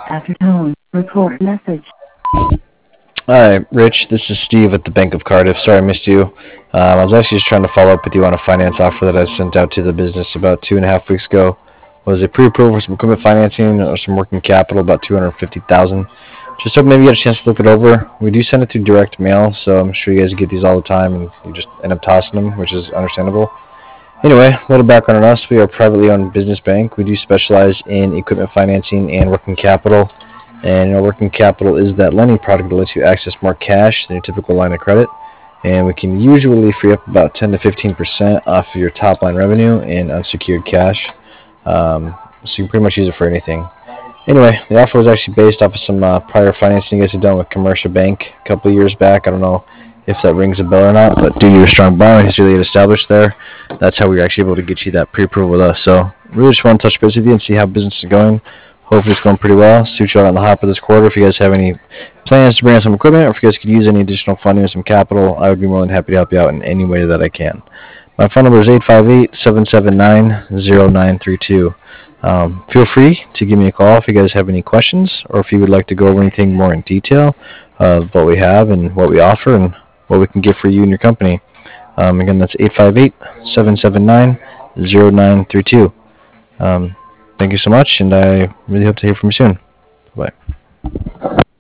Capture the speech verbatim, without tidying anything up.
After tone, record message. Hi, Rich. This is Steve at the Bank of Cardiff. Sorry I missed you. Um, I was actually just trying to follow up with you on a finance offer that I sent out to the business about two and a half weeks ago. It was a pre-approval for some equipment financing or some working capital, about two hundred fifty thousand dollars. Just hope maybe you get a chance to look it over. We do send it through direct mail, so I'm sure you guys get these all the time and you just end up tossing them, which is understandable. Anyway, a little background on us. We are a privately owned business bank. We do specialize in equipment financing and working capital. And our working capital is that lending product that lets you access more cash than your typical line of credit. And we can usually free up about ten to fifteen percent off of your top line revenue in unsecured cash. Um, so you can pretty much use it for anything. Anyway, the offer was actually based off of some uh, prior financing you guys had done with Commercial Bank a couple of years back. I don't know if that rings a bell or not, but due to your strong borrowing history that you had established there, that's how we were actually able to get you that pre-approval with us. So really just want to touch base with you and see how business is going. Hopefully it's going pretty well. Suit you out on the hopper this quarter. If you guys have any plans to bring in some equipment, or if you guys could use any additional funding or some capital, I would be more than happy to help you out in any way that I can. My phone number is eight five eight, seven seven nine, zero nine three two. Um, feel free to give me a call if you guys have any questions, or if you would like to go over anything more in detail of what we have and what we offer and what we can get for you and your company. Um, again, that's eight five eight, seven seven nine, zero nine three two. Um, thank you so much, and I really hope to hear from you soon. Bye.